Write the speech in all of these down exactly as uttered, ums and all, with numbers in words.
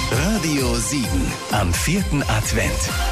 Radio Siegen am vierten Advent.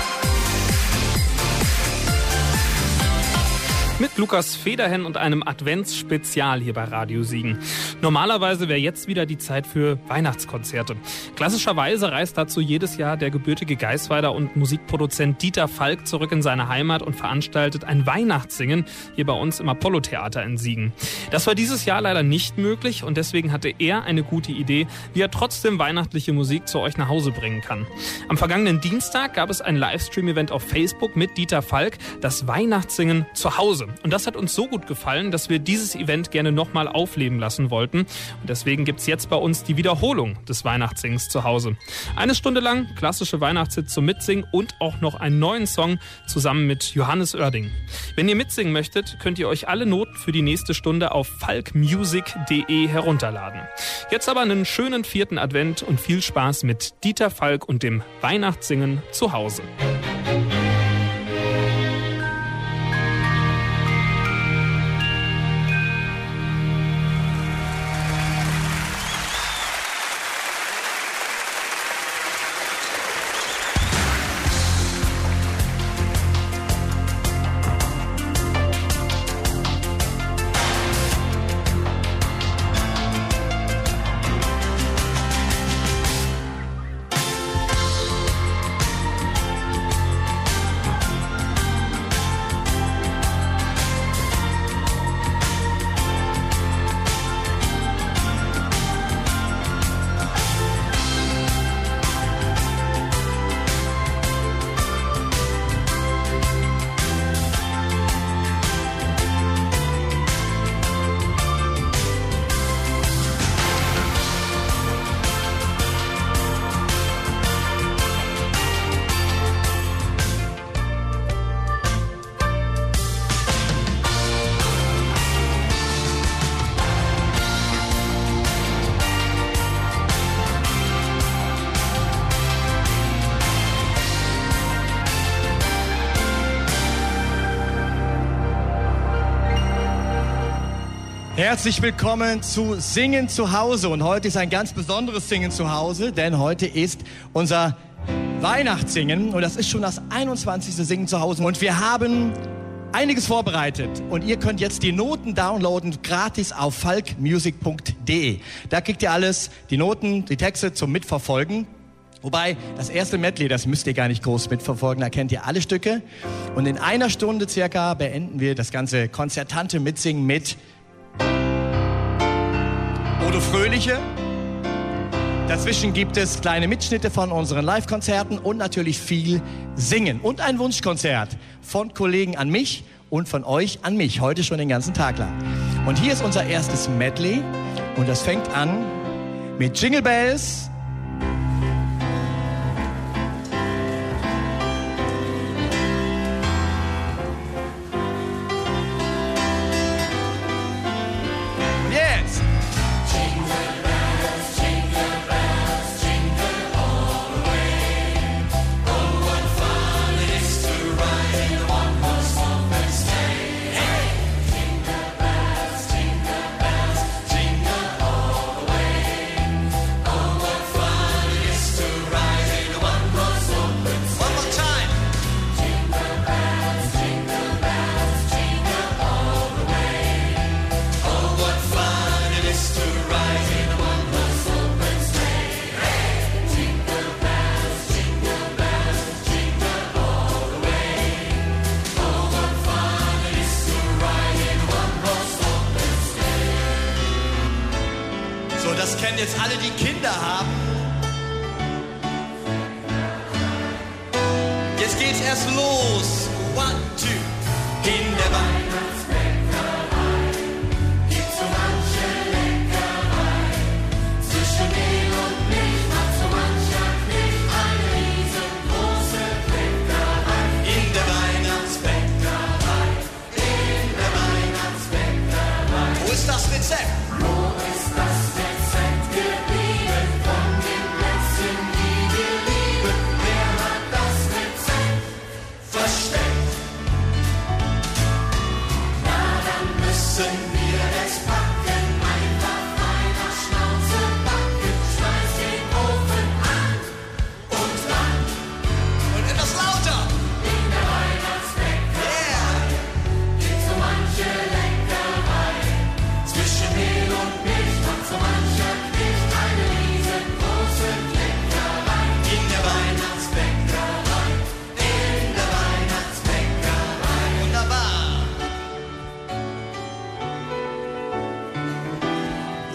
Mit Lukas Federhen und einem Adventsspezial hier bei Radio Siegen. Normalerweise wäre jetzt wieder die Zeit für Weihnachtskonzerte. Klassischerweise reist dazu jedes Jahr der gebürtige Geisweider und Musikproduzent Dieter Falk zurück in seine Heimat und veranstaltet ein Weihnachtssingen hier bei uns im Apollo-Theater in Siegen. Das war dieses Jahr leider nicht möglich und deswegen hatte er eine gute Idee, wie er trotzdem weihnachtliche Musik zu euch nach Hause bringen kann. Am vergangenen Dienstag gab es ein Livestream-Event auf Facebook mit Dieter Falk, das Weihnachtssingen zu Hause. Und das hat uns so gut gefallen, dass wir dieses Event gerne nochmal aufleben lassen wollten. Und deswegen gibt's jetzt bei uns die Wiederholung des Weihnachtssingens zu Hause. Eine Stunde lang klassische Weihnachtshits zum Mitsingen und auch noch einen neuen Song zusammen mit Johannes Oerding. Wenn ihr mitsingen möchtet, könnt ihr euch alle Noten für die nächste Stunde auf falkmusic punkt de herunterladen. Jetzt aber einen schönen vierten Advent und viel Spaß mit Dieter Falk und dem Weihnachtssingen zu Hause. Herzlich willkommen zu Singen zu Hause. Und heute ist ein ganz besonderes Singen zu Hause, denn heute ist unser Weihnachtssingen. Und das ist schon das einundzwanzigste Singen zu Hause. Und wir haben einiges vorbereitet. Und ihr könnt jetzt die Noten downloaden, gratis auf falkmusic punkt de. Da kriegt ihr alles, die Noten, die Texte zum Mitverfolgen. Wobei, das erste Medley, das müsst ihr gar nicht groß mitverfolgen, da kennt ihr alle Stücke. Und in einer Stunde circa beenden wir das ganze konzertante Mitsingen mit Odo Fröhliche. Dazwischen gibt es kleine Mitschnitte von unseren Live-Konzerten und natürlich viel Singen. Und ein Wunschkonzert von Kollegen an mich und von euch an mich, heute schon den ganzen Tag lang. Und hier ist unser erstes Medley und das fängt an mit Jingle Bells. Das kennen jetzt alle, die Kinder haben. Jetzt geht's erst los. One, two. In der Weihnachtsbäckerei gibt's so manche Leckerei. Zwischen Mehl und Milch macht so mancher Knecht eine riesengroße Bäckerei. In der Weihnachtsbäckerei, in der Weihnachtsbäckerei. Wo ist das Rezept? Wo ist das Rezept?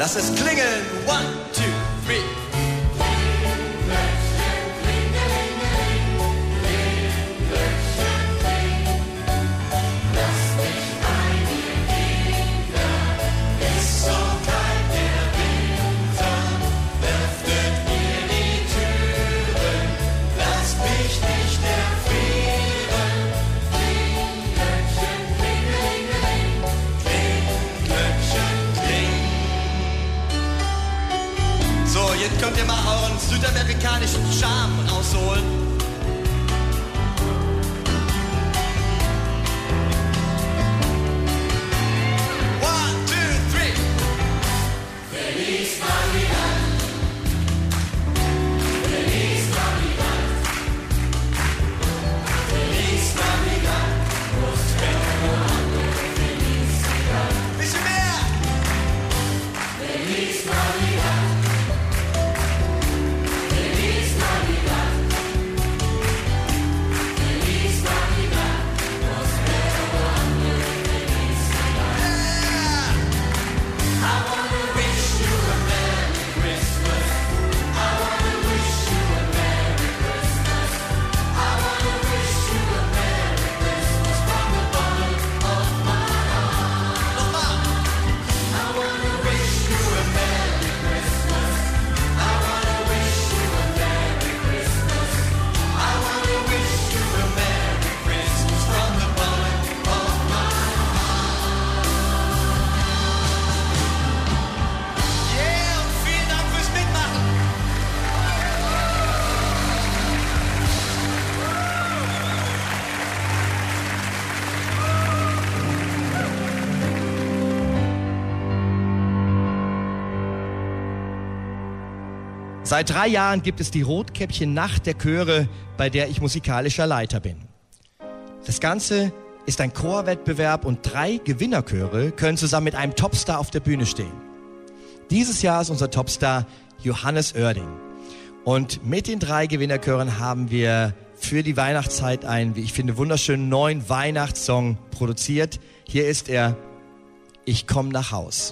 Lass es klingeln. One, two, three. Jetzt könnt ihr mal euren südamerikanischen Charme rausholen. One, two, three. Feliz Navidad. Feliz Navidad. Feliz Navidad. Prospero año. Felicidad. Bisschen mehr. Feliz Navidad. Seit drei Jahren gibt es die Rotkäppchen-Nacht der Chöre, bei der ich musikalischer Leiter bin. Das Ganze ist ein Chorwettbewerb und drei Gewinnerchöre können zusammen mit einem Topstar auf der Bühne stehen. Dieses Jahr ist unser Topstar Johannes Oerding. Und mit den drei Gewinnerchören haben wir für die Weihnachtszeit einen, wie ich finde, wunderschönen neuen Weihnachtssong produziert. Hier ist er, Ich komm nach Haus.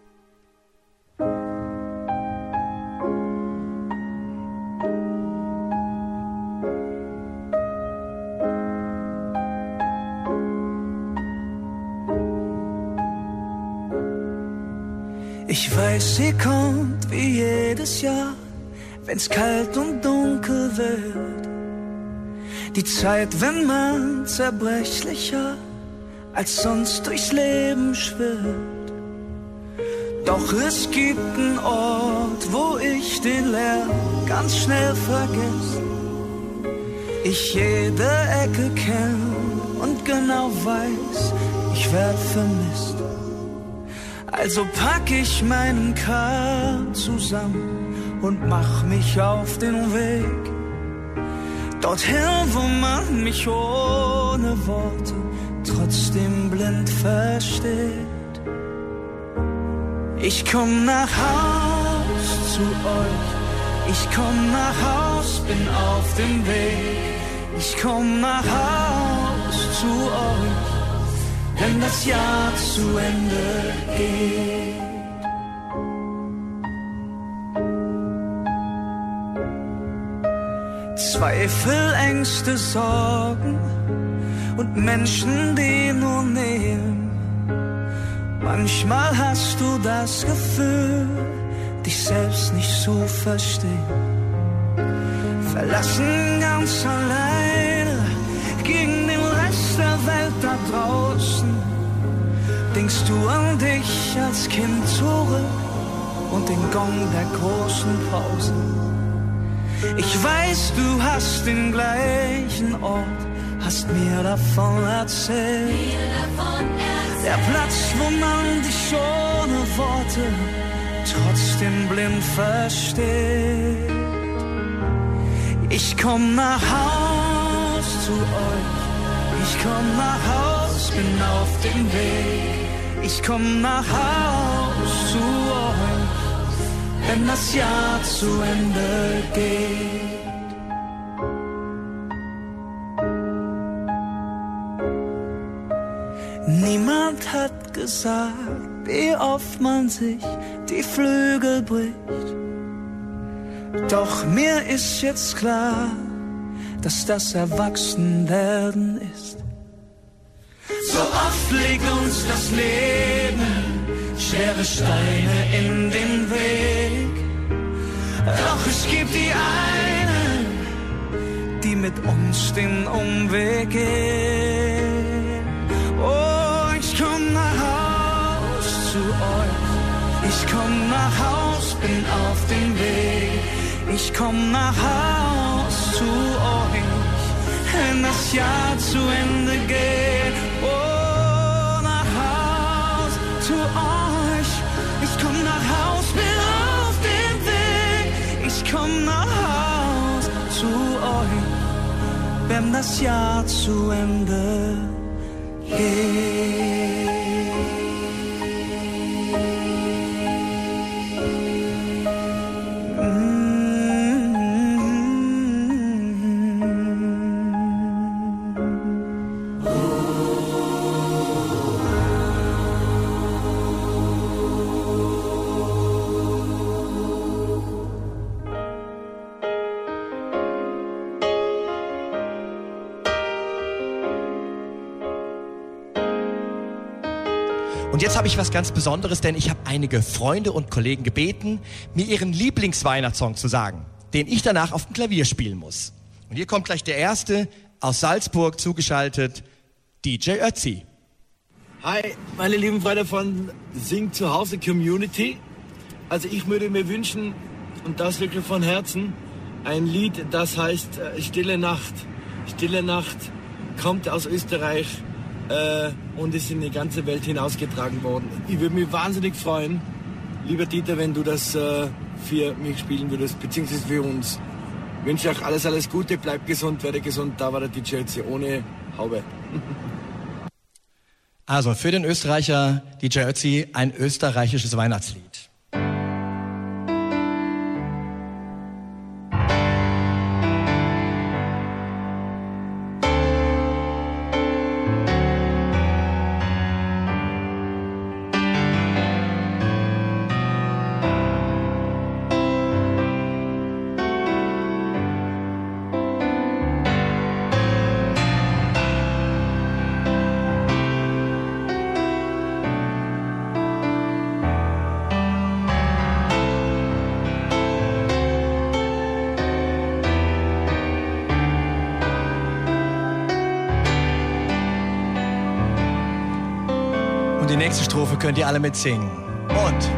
Ich weiß, sie kommt wie jedes Jahr, wenn's kalt und dunkel wird. Die Zeit, wenn man zerbrechlicher als sonst durchs Leben schwirrt. Doch es gibt einen Ort, wo ich den Lärm ganz schnell vergesse. Ich jede Ecke kenn und genau weiß, ich werd vermisst. Also pack ich meinen Kran zusammen und mach mich auf den Weg. Dorthin, wo man mich ohne Worte trotzdem blind versteht. Ich komm nach Haus zu euch, ich komm nach Haus, bin auf dem Weg. Ich komm nach Haus zu euch, wenn das Jahr zu Ende geht. Zweifel, Ängste, Sorgen und Menschen, die nur nehmen. Manchmal hast du das Gefühl, dich selbst nicht zu verstehen. Verlassen ganz alleine gegen den Rest der Welt da draußen. Denkst du an dich als Kind zurück und den Gong der großen Pause? Ich weiß, du hast den gleichen Ort, hast mir davon erzählt. Der Platz, wo man dich ohne Worte trotzdem blind versteht. Ich komm nach Haus zu euch, ich komm nach Haus, bin auf dem Weg. Ich komm nach Haus zu euch, wenn das Jahr zu Ende geht. Niemand hat gesagt, wie oft man sich die Flügel bricht. Doch mir ist jetzt klar, dass das Erwachsenwerden ist. So oft legt uns das Leben schwere Steine in den Weg. Doch es gibt die einen, die mit uns den Umweg gehen. Oh, ich komm nach Haus zu euch. Ich komm nach Haus, bin auf dem Weg. Ich komm nach Haus zu euch, wenn das Jahr zu Ende geht. Oh, nach Haus zu euch. Ich komm nach Haus, bin auf dem Weg. Ich komm nach Haus zu euch, wenn das Jahr zu Ende geht. Und jetzt habe ich was ganz Besonderes, denn ich habe einige Freunde und Kollegen gebeten, mir ihren Lieblingsweihnachtssong zu sagen, den ich danach auf dem Klavier spielen muss. Und hier kommt gleich der erste, aus Salzburg zugeschaltet, D J Ötzi. Hi, meine lieben Freunde von Sing zu Hause Community. Also ich würde mir wünschen, und das wirklich von Herzen, ein Lied, das heißt äh, Stille Nacht. Stille Nacht kommt aus Österreich äh, und ist in die ganze Welt hinausgetragen worden. Ich würde mich wahnsinnig freuen, lieber Dieter, wenn du das äh, für mich spielen würdest, beziehungsweise für uns. Ich wünsche euch alles, alles Gute, bleibt gesund, werde gesund. Da war der D J Ötzi ohne Haube. Also für den Österreicher D J Ötzi ein österreichisches Weihnachtslied. Die nächste Strophe könnt ihr alle mitsingen. Und...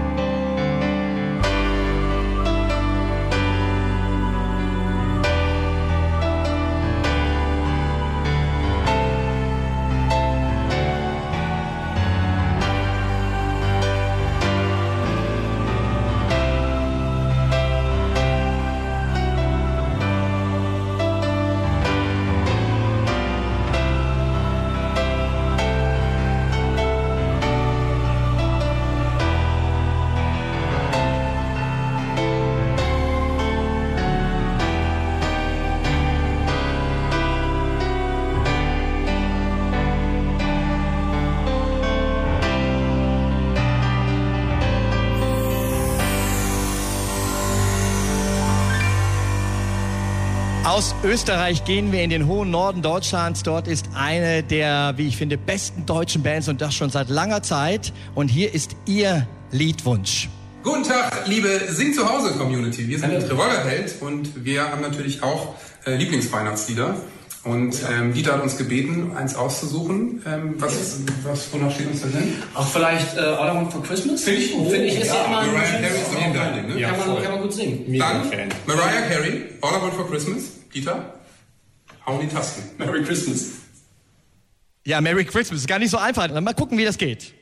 Aus Österreich gehen wir in den hohen Norden Deutschlands. Dort ist eine der, wie ich finde, besten deutschen Bands und das schon seit langer Zeit. Und hier ist ihr Liedwunsch. Guten Tag, liebe Sing zu Hause Community. Wir sind Revolverheld und wir haben natürlich auch äh, Lieblingsweihnachtslieder. Und ähm, Dieter hat uns gebeten, eins auszusuchen. Ähm, was, was, wonach steht uns das denn? Auch vielleicht äh, All I Want for Christmas? Finde ich, oh, Finde ich, ist ja, ja immer Mariah Carey ist auch ein Ding, ne? Ja, kann, man, kann man gut singen. Dann Mariah Carey, All I Want for Christmas. Dieter, hau die Tasten. Merry Christmas. Ja, Merry Christmas. Ist gar nicht so einfach. Mal gucken, wie das geht.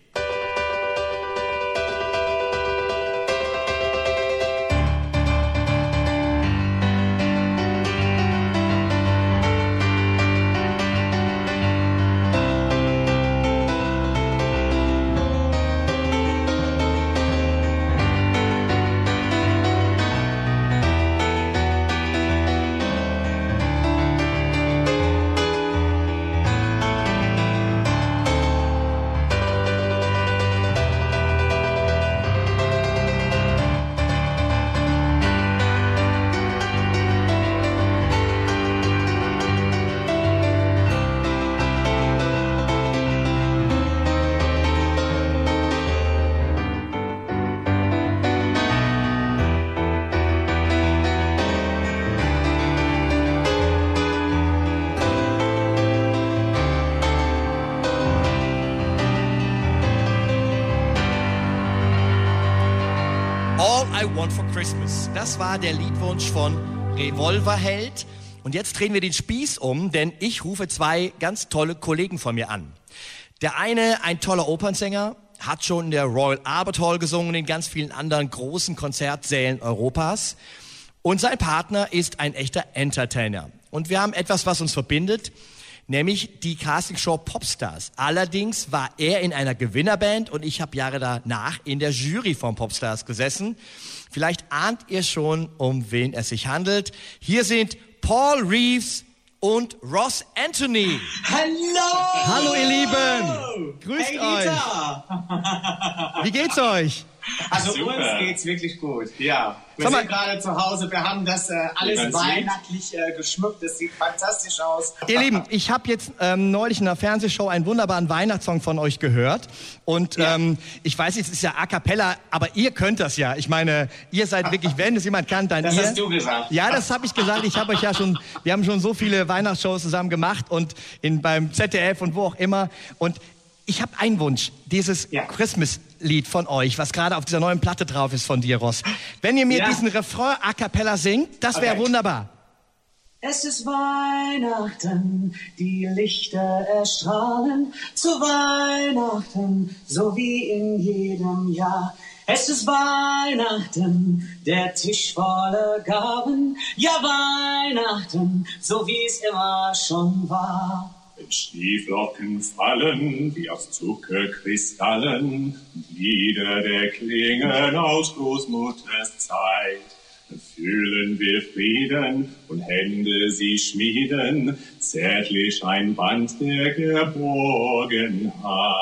Want for Christmas. Das war der Liedwunsch von Revolverheld. Und jetzt drehen wir den Spieß um, denn ich rufe zwei ganz tolle Kollegen von mir an. Der eine, ein toller Opernsänger, hat schon in der Royal Albert Hall gesungen, in ganz vielen anderen großen Konzertsälen Europas. Und sein Partner ist ein echter Entertainer. Und wir haben etwas, was uns verbindet, nämlich die Castingshow Popstars. Allerdings war er in einer Gewinnerband und ich habe Jahre danach in der Jury von Popstars gesessen. Vielleicht ahnt ihr schon, um wen es sich handelt. Hier sind Paul Reeves und Ross Anthony. Hallo! Hallo ihr Lieben! Grüßt hey, euch! Wie geht's euch? Also Super. Uns geht's wirklich gut, ja. Wir Sag mal, sind gerade zu Hause, wir haben das äh, alles weihnachtlich äh, geschmückt, das sieht fantastisch aus. Ihr Lieben, ich habe jetzt ähm, neulich in einer Fernsehshow einen wunderbaren Weihnachtssong von euch gehört. Und Ja. ähm, ich weiß, es ist ja a cappella, aber ihr könnt das ja. Ich meine, ihr seid wirklich, wenn es jemand kann, dann Das ihr. hast du gesagt. Ja, das habe ich gesagt. Ich habe euch ja schon, wir haben schon so viele Weihnachtsshows zusammen gemacht und in, beim Z D F und wo auch immer. Und ich habe einen Wunsch, dieses Ja. Christmas-Lied von euch, was gerade auf dieser neuen Platte drauf ist von dir, Ross. Wenn ihr mir Ja. diesen Refrain a cappella singt, das wäre Okay. wunderbar. Es ist Weihnachten, die Lichter erstrahlen zu Weihnachten, so wie in jedem Jahr. Es ist Weihnachten, der Tisch voller Gaben, ja Weihnachten, so wie es immer schon war. Wenn Schneeflocken fallen, wie aus Zuckerkristallen, Lieder der Klingen aus Großmutters Zeit. Fühlen wir Frieden und Hände sie schmieden, zärtlich ein Band der Geborgenheit.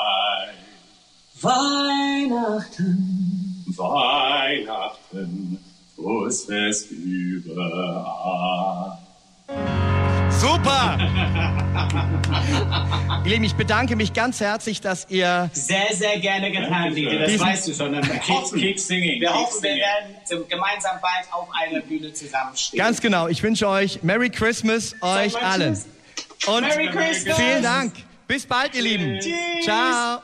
Weihnachten, Weihnachten, frohes Fest überall. Super! Ihr Lieben, ich bedanke mich ganz herzlich, dass ihr... sehr, sehr gerne getan, Dieter, das Diesen- weißt du schon. Wir hoffen, keep singing, wir, keep hoffen, wir singing. werden zum, gemeinsam bald auf einer Bühne zusammenstehen. Ganz genau, ich wünsche euch Merry Christmas, euch mal allen. tschüss. Und Merry Christmas. vielen Dank. Bis bald, ihr Lieben. Tschüss. Ciao.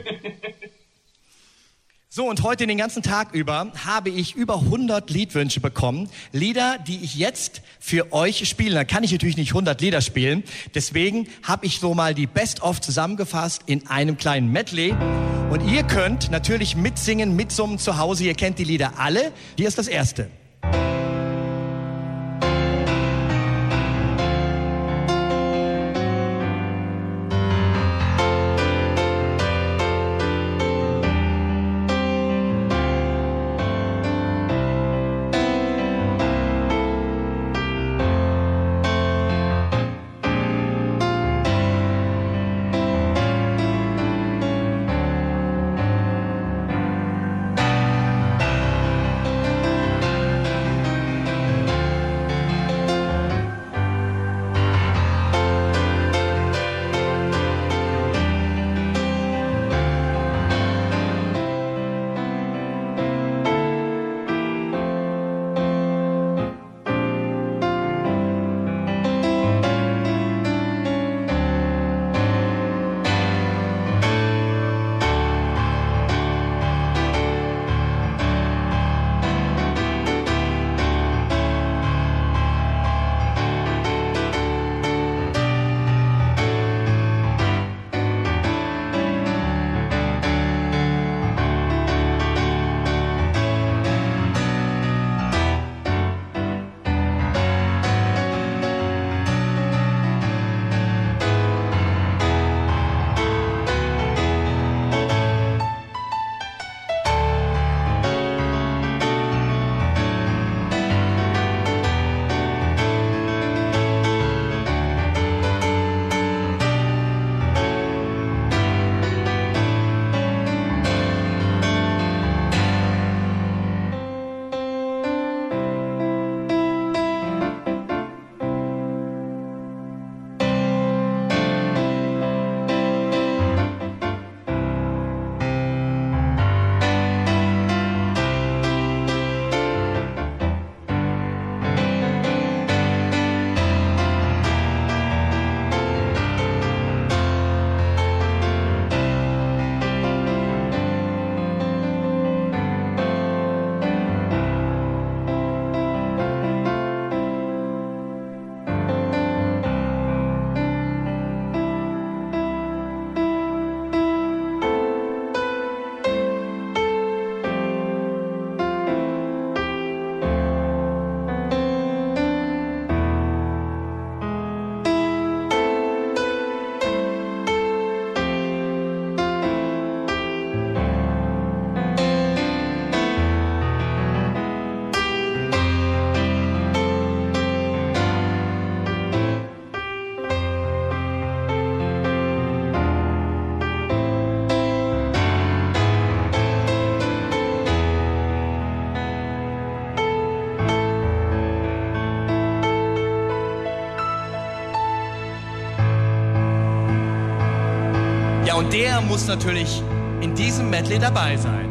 So, und heute den ganzen Tag über habe ich über hundert Liedwünsche bekommen. Lieder, die ich jetzt für euch spiele. Da kann ich natürlich nicht hundert Lieder spielen. Deswegen habe ich so mal die Best-of zusammengefasst in einem kleinen Medley. Und ihr könnt natürlich mitsingen, mitsummen zu Hause. Ihr kennt die Lieder alle. Hier ist das erste. und der muss natürlich in diesem Medley dabei sein.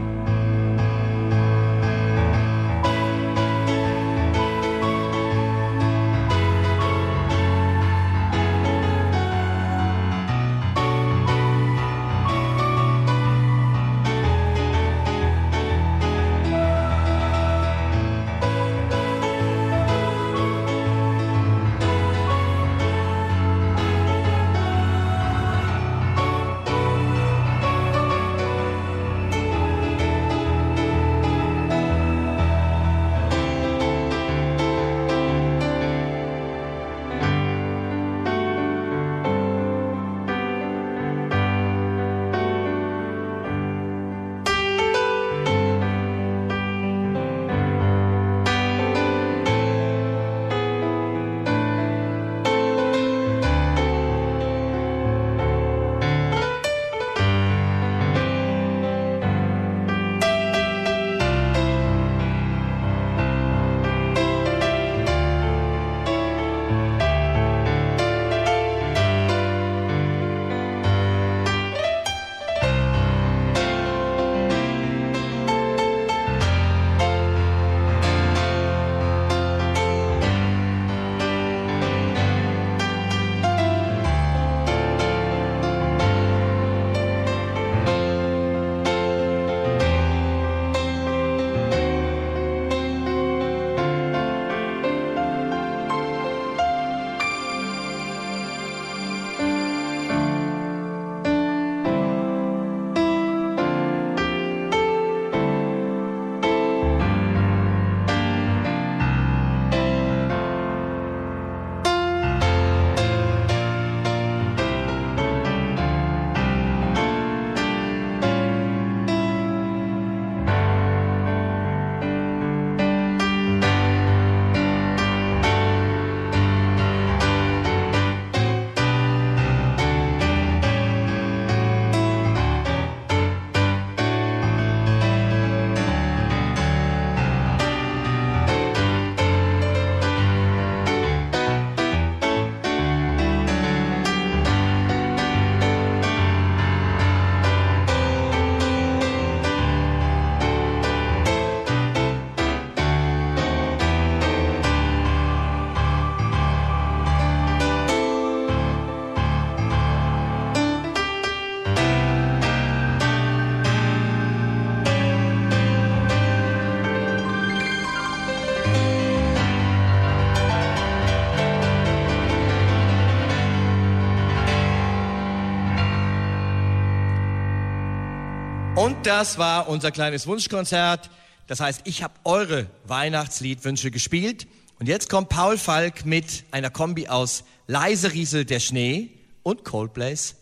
Und das war unser kleines Wunschkonzert. Das heißt, ich habe eure Weihnachtsliedwünsche gespielt. Und jetzt kommt Paul Falk mit einer Kombi aus Leise rieselt der Schnee und Coldplays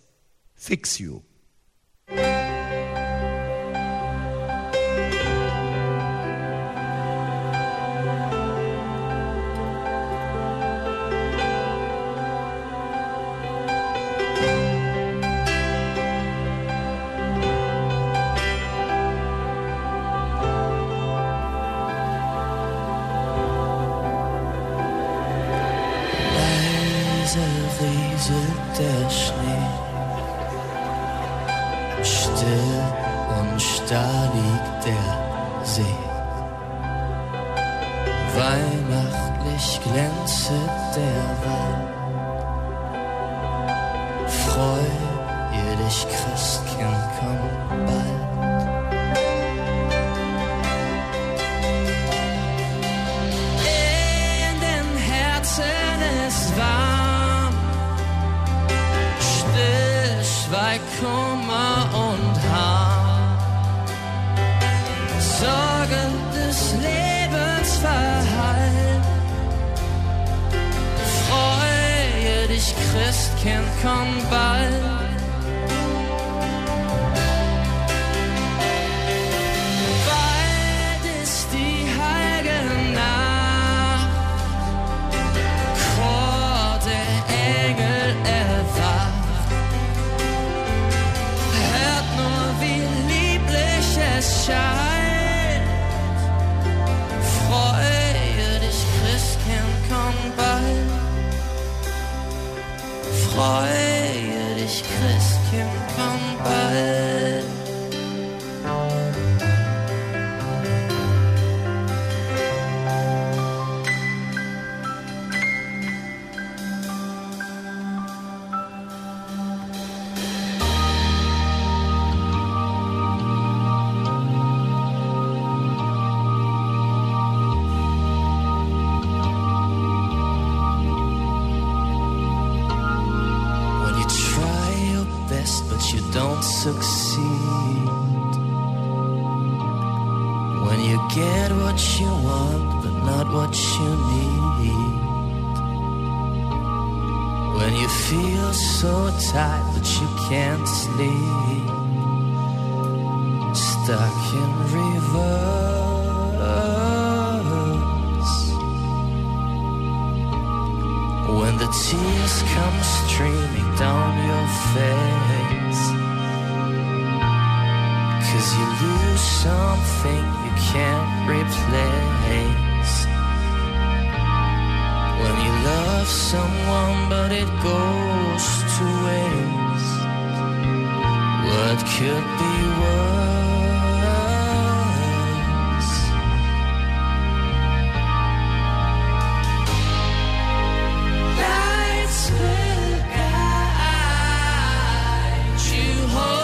Fix You. Rieselt der Schnee, still und starr liegt der See. Weihnachtlich glänzet der Wald. Freu ihr dich, Christkind, komm bald. In den Herzen ist warm. Bei Kummer und Harm, Sorgen des Lebens verhallen. Freue dich, Christkind, komm bald. Bald ist die heilige Nacht, Chor der Engel erwacht. Es scheint, freue dich, Christkind, komm bald. Freue dich, Christkind. Kimpern bald. Don't succeed when you get what you want but not what you need, when you feel so tired but you can't sleep, stuck in reverse, when the tears come streaming down your face, 'cause you lose something you can't replace. When you love someone but it goes to waste, what could be worse? Lights will guide you home.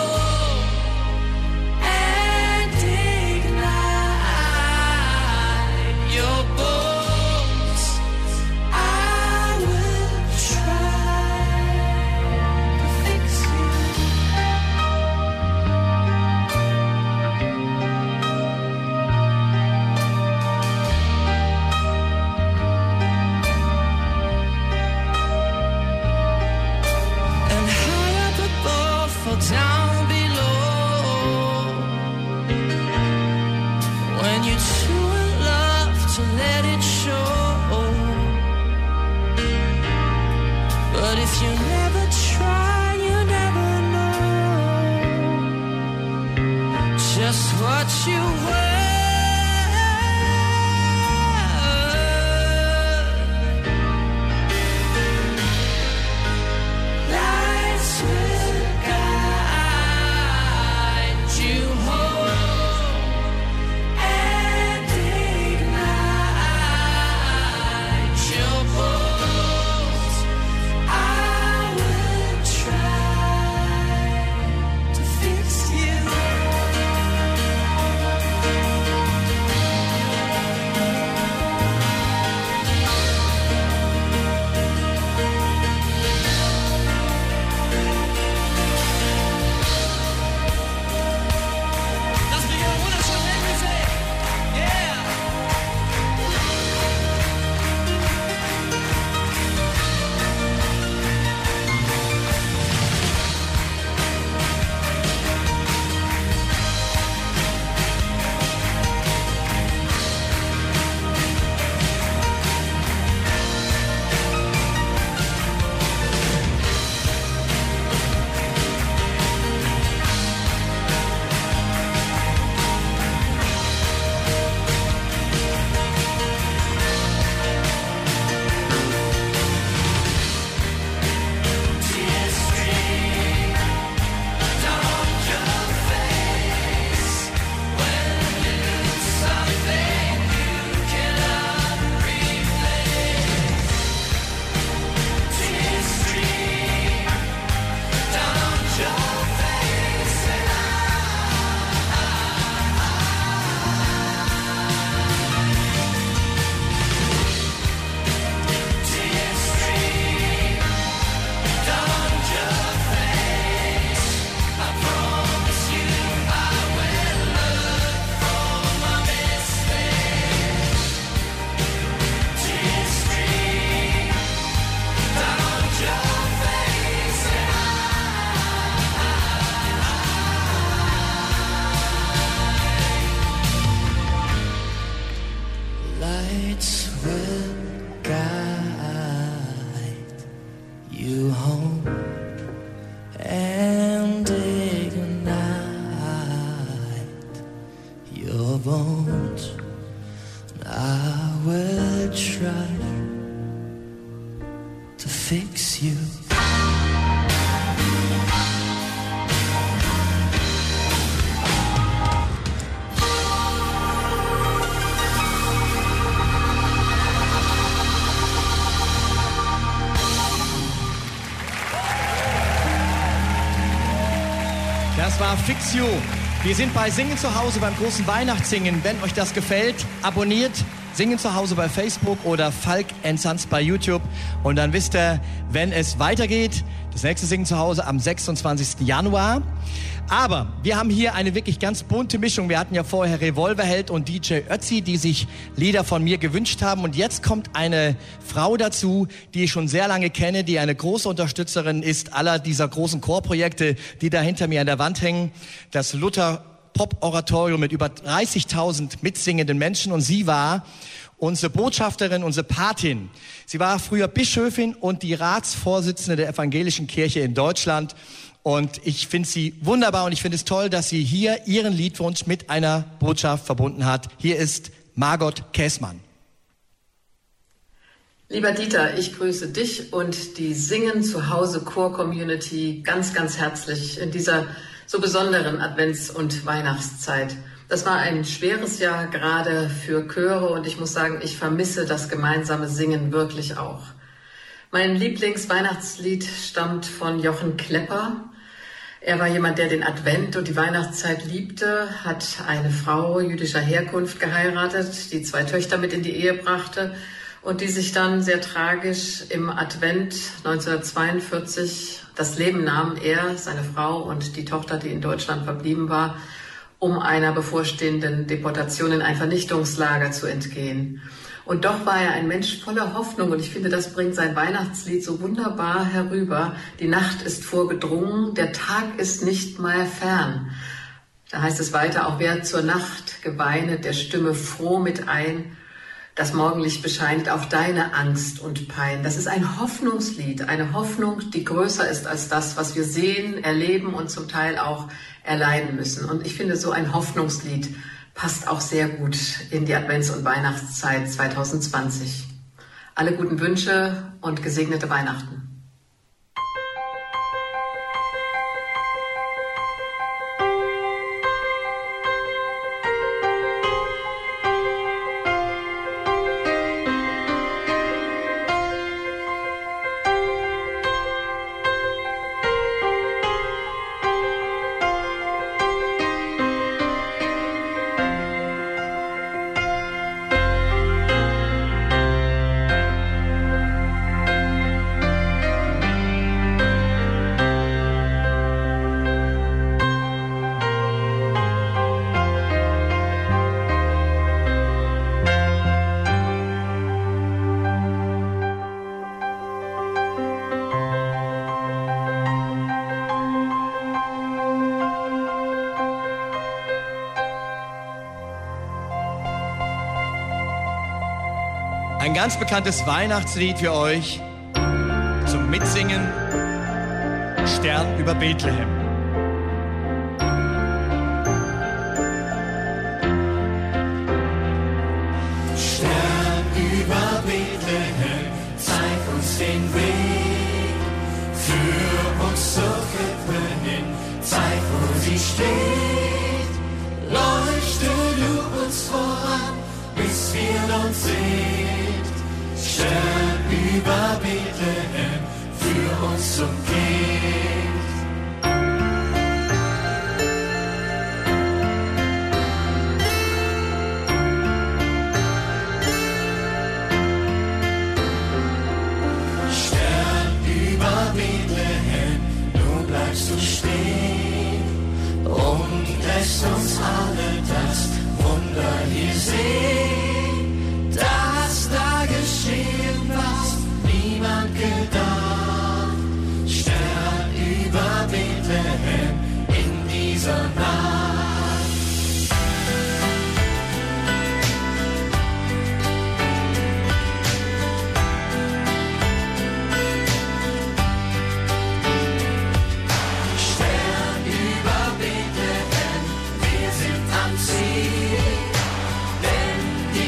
Down below, when you're true in love to let it show, but if you never try you never know just what you were. fix you. Das war Fix You. Wir sind bei Singen zu Hause beim großen Weihnachtssingen. Wenn euch das gefällt, abonniert Singen zu Hause bei Facebook oder Falk and Sons bei YouTube. Und dann wisst ihr, wenn es weitergeht, das nächste Singen zu Hause am sechsundzwanzigsten Januar. Aber wir haben hier eine wirklich ganz bunte Mischung. Wir hatten ja vorher Revolverheld und D J Ötzi, die sich Lieder von mir gewünscht haben. Und jetzt kommt eine Frau dazu, die ich schon sehr lange kenne, die eine große Unterstützerin ist aller dieser großen Chorprojekte, die da hinter mir an der Wand hängen. Das Luther Pop-Oratorium mit über dreißigtausend mitsingenden Menschen. Und sie war unsere Botschafterin, unsere Patin. Sie war früher Bischöfin und die Ratsvorsitzende der Evangelischen Kirche in Deutschland. Und ich finde sie wunderbar und ich finde es toll, dass sie hier ihren Liedwunsch mit einer Botschaft verbunden hat. Hier ist Margot Käßmann. Lieber Dieter, ich grüße dich und die Singen zu Hause Chor-Community ganz, ganz herzlich in dieser so besonderen Advents- und Weihnachtszeit. Das war ein schweres Jahr gerade für Chöre und ich muss sagen, ich vermisse das gemeinsame Singen wirklich auch. Mein Lieblingsweihnachtslied stammt von Jochen Klepper. Er war jemand, der den Advent und die Weihnachtszeit liebte, hat eine Frau jüdischer Herkunft geheiratet, die zwei Töchter mit in die Ehe brachte und die sich dann sehr tragisch im Advent neunzehnhundertzweiundvierzig das Leben nahm, er, seine Frau und die Tochter, die in Deutschland verblieben war, um einer bevorstehenden Deportation in ein Vernichtungslager zu entgehen. Und doch war er ein Mensch voller Hoffnung und ich finde, das bringt sein Weihnachtslied so wunderbar herüber. Die Nacht ist vorgedrungen, der Tag ist nicht mal fern. Da heißt es weiter, auch wer zur Nacht geweinet, der stimme froh mit ein. Das Morgenlicht bescheinet auch deine Angst und Pein. Das ist ein Hoffnungslied, eine Hoffnung, die größer ist als das, was wir sehen, erleben und zum Teil auch erleiden müssen. Und ich finde, so ein Hoffnungslied passt auch sehr gut in die Advents- und Weihnachtszeit zwanzig zwanzig. Alle guten Wünsche und gesegnete Weihnachten. Ein ganz bekanntes Weihnachtslied für euch zum Mitsingen, Stern über Bethlehem. Stern über Bethlehem, zeig uns den Weg, führ uns zur Krippe hin, zeig, wo sie steht, leuchte du uns voran, bis wir dort sind. Stern über Bethlehem, führ uns zum Kind. Stern über Bethlehem, nun bleibst du stehen und lässt uns alle das Wunder hier sehen, das da geschehen, was niemand gedacht. Stern über Bethlehem in dieser Nacht. Stern über Bethlehem, wir sind am Ziel, denn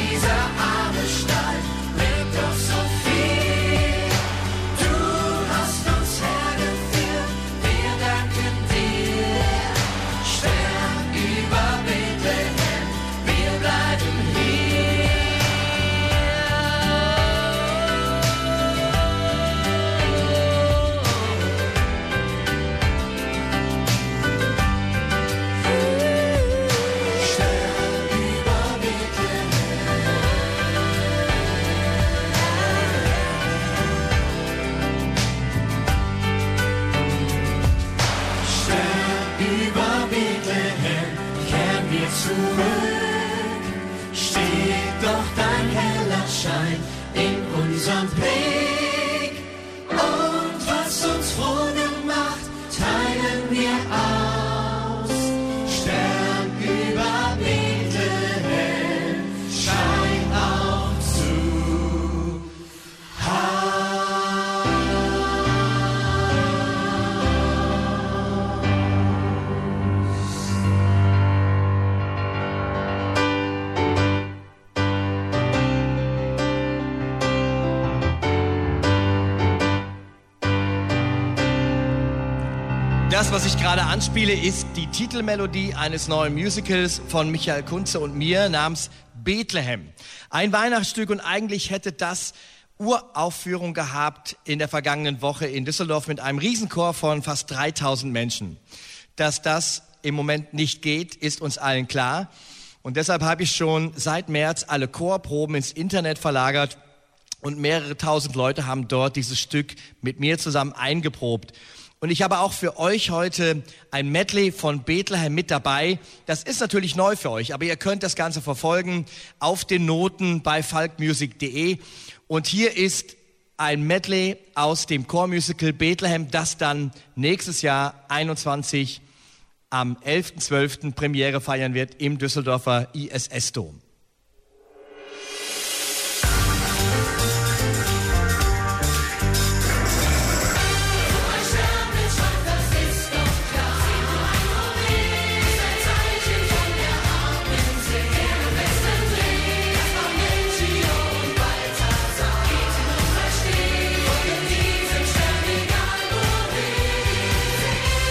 Das, was ich gerade anspiele, ist die Titelmelodie eines neuen Musicals von Michael Kunze und mir namens Bethlehem. Ein Weihnachtsstück, und eigentlich hätte das Uraufführung gehabt in der vergangenen Woche in Düsseldorf mit einem Riesenchor von fast dreitausend Menschen. Dass das im Moment nicht geht, ist uns allen klar. Und deshalb habe ich schon seit März alle Chorproben ins Internet verlagert und mehrere tausend Leute haben dort dieses Stück mit mir zusammen eingeprobt. Und ich habe auch für euch heute ein Medley von Bethlehem mit dabei. Das ist natürlich neu für euch, aber ihr könnt das Ganze verfolgen auf den Noten bei falkmusic punkt de. Und hier ist ein Medley aus dem Chormusical Bethlehem, das dann nächstes Jahr einundzwanzig am elften zwölften Premiere feiern wird im Düsseldorfer I S S-Dom.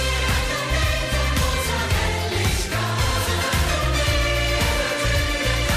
Herrlichkeit.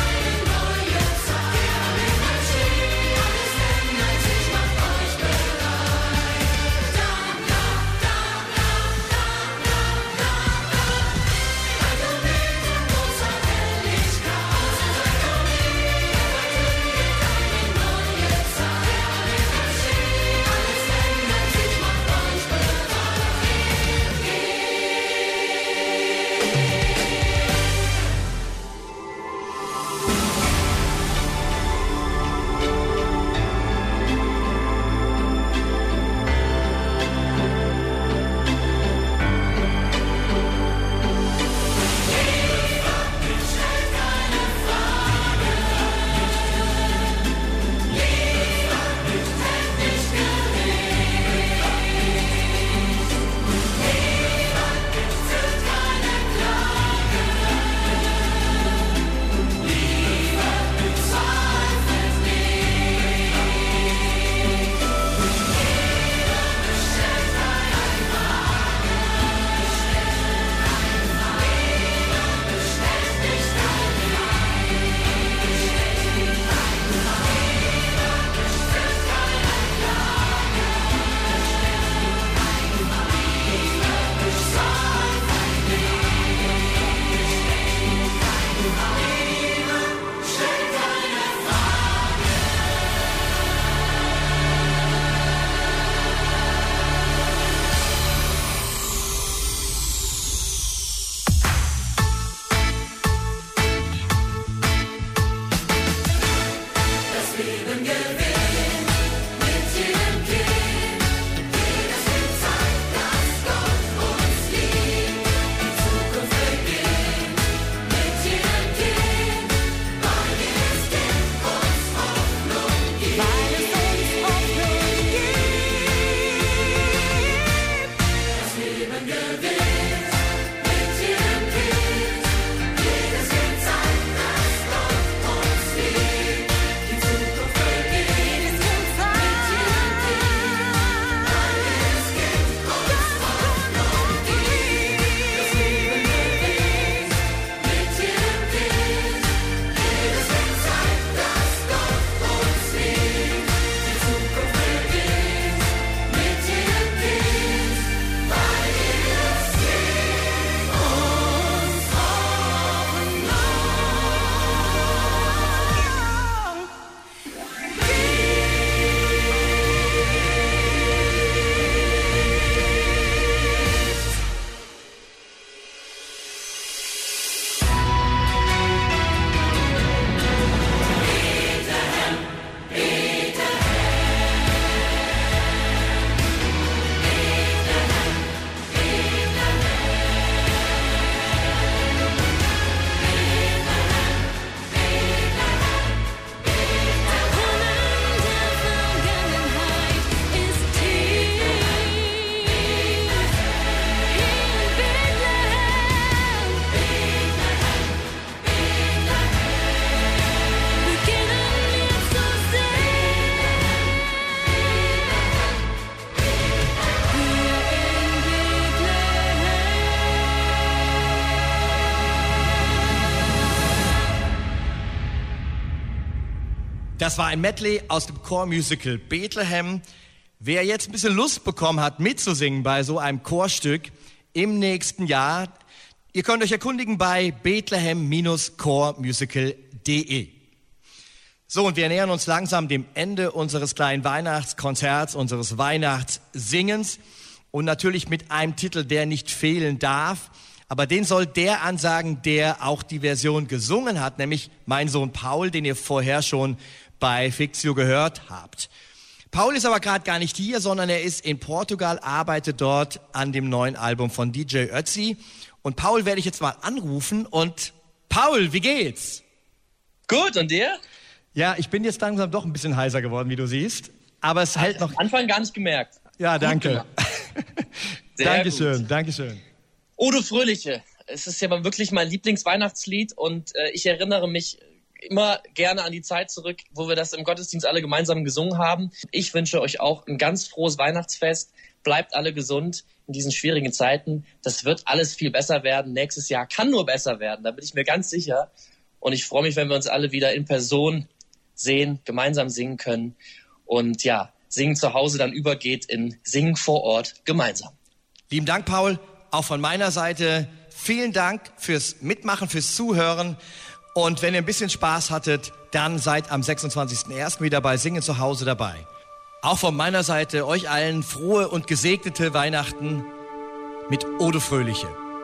Das war ein Medley aus dem Chormusical Bethlehem. Wer jetzt ein bisschen Lust bekommen hat, mitzusingen bei so einem Chorstück im nächsten Jahr, ihr könnt euch erkundigen bei bethlehem Bindestrich chormusical punkt de. So, und wir nähern uns langsam dem Ende unseres kleinen Weihnachtskonzerts, unseres Weihnachtssingens. Und natürlich mit einem Titel, der nicht fehlen darf. Aber den soll der ansagen, der auch die Version gesungen hat, nämlich mein Sohn Paul, den ihr vorher schon bei Fictio gehört habt. Paul ist aber gerade gar nicht hier, sondern er ist in Portugal, arbeitet dort an dem neuen Album von D J Ötzi. Und Paul werde ich jetzt mal anrufen. Und Paul, wie geht's? Gut, und dir? Ja, ich bin jetzt langsam doch ein bisschen heiser geworden, wie du siehst. Aber es hält noch... Am Anfang gar nicht gemerkt. Ja, danke. Dankeschön, gut. Dankeschön. Odo Fröhliche. Es ist ja wirklich mein Lieblingsweihnachtslied und äh, ich erinnere mich immer gerne an die Zeit zurück, wo wir das im Gottesdienst alle gemeinsam gesungen haben. Ich wünsche euch auch ein ganz frohes Weihnachtsfest. Bleibt alle gesund in diesen schwierigen Zeiten. Das wird alles viel besser werden. Nächstes Jahr kann nur besser werden, da bin ich mir ganz sicher. Und ich freue mich, wenn wir uns alle wieder in Person sehen, gemeinsam singen können. Und ja, Singen zu Hause dann übergeht in Singen vor Ort gemeinsam. Lieben Dank, Paul. Auch von meiner Seite vielen Dank fürs Mitmachen, fürs Zuhören. Und wenn ihr ein bisschen Spaß hattet, dann seid am sechsundzwanzigsten ersten wieder bei Singen zu Hause dabei. Auch von meiner Seite euch allen frohe und gesegnete Weihnachten mit Odo Fröhliche.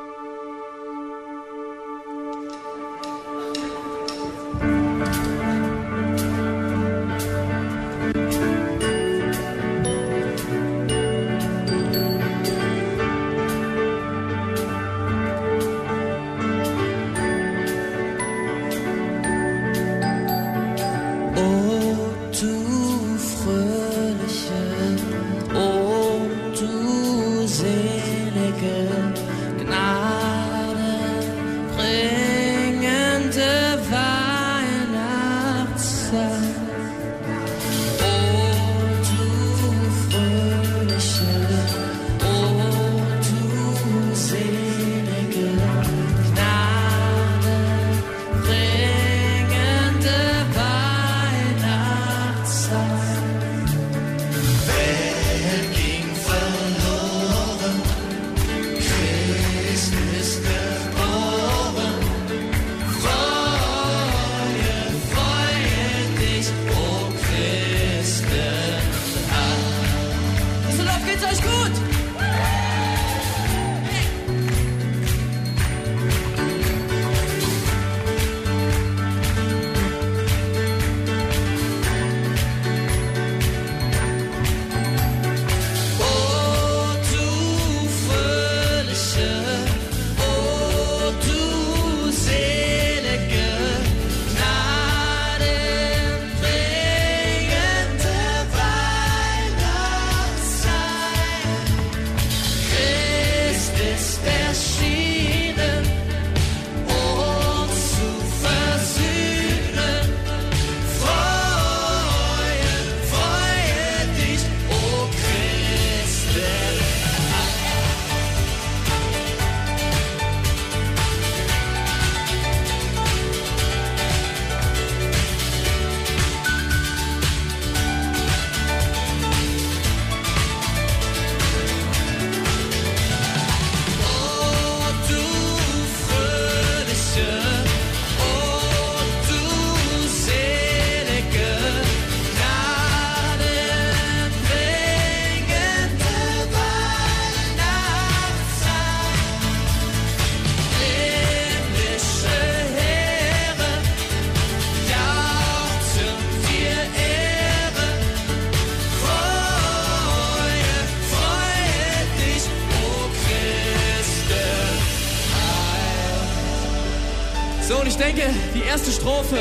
So, und ich denke, die erste Strophe,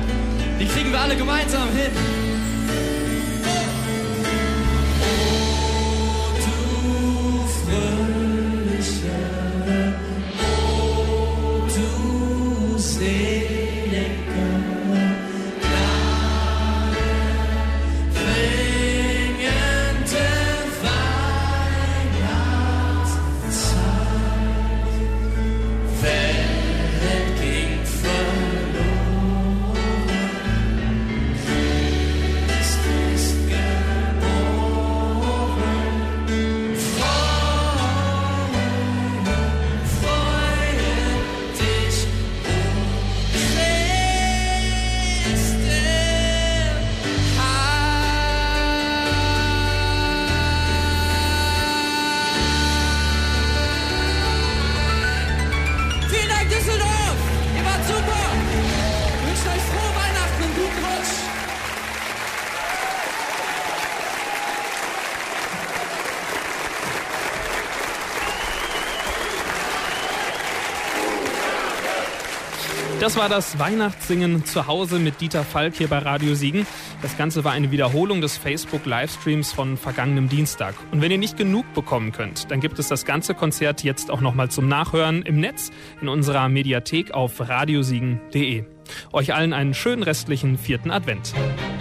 die kriegen wir alle gemeinsam hin. Oh, du Fröhliche, oh, du Selige, Gnade bringende Weihnachtszeit. Welt ging verloren, Das war das Weihnachtssingen zu Hause mit Dieter Falk hier bei Radio Siegen. Das Ganze war eine Wiederholung des Facebook-Livestreams von vergangenem Dienstag. Und wenn ihr nicht genug bekommen könnt, dann gibt es das ganze Konzert jetzt auch nochmal zum Nachhören im Netz in unserer Mediathek auf radiosiegen punkt de. Euch allen einen schönen restlichen vierten Advent.